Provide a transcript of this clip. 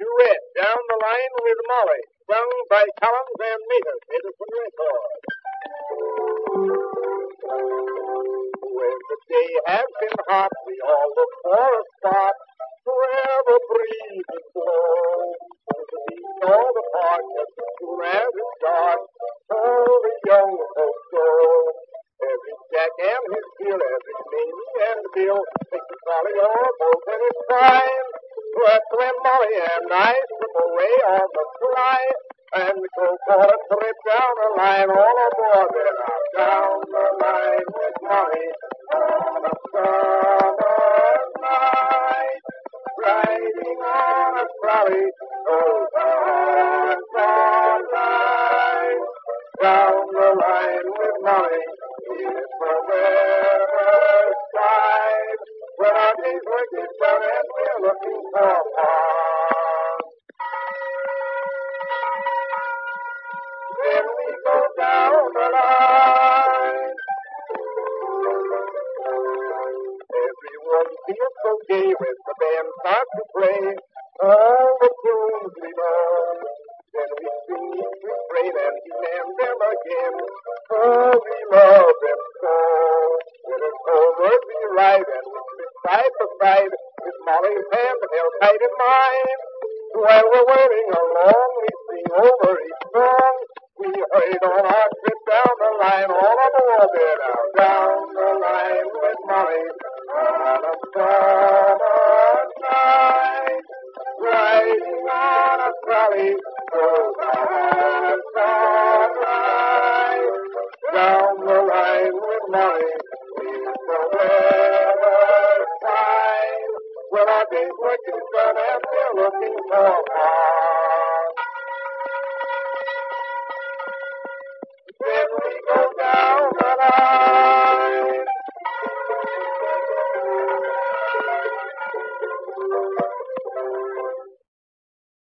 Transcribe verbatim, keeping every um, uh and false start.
Duet, Down the Line with Molly, sung by Collins and Meter, Edison Record. When the day has been hot, we all look for a spot where the breeze is slow. The beach or the park, as soon as it's dark, all the young folks go. Every Jack and his Jill, every Mamie and Bill, take the trolley or boat and it's fine. That's when Molly and I slip away on the fly and go for a trip down the line, all aboard then out down the line with Molly on a summer's night, riding on a trolley, oh, the sunlight, down the line with Molly. It's the weather's side when our days work is done and we're looking for fun. Then we go down the line. Everyone feels so gay when the band starts to play all the tunes we know. Then we sing each refrain and demand them again. Oh, we love them so. When it's over, we ride and we sit side by side with Molly's hand held tight in mine. While we're waiting along, we sing over each song. We hurried on our trip down the line, all aboard there now, down the line with Molly on a summer's night, riding on a trolley, oh, the sunlight, down the line with Molly. It's the weather's fine when our day's work is done and we're looking for fun.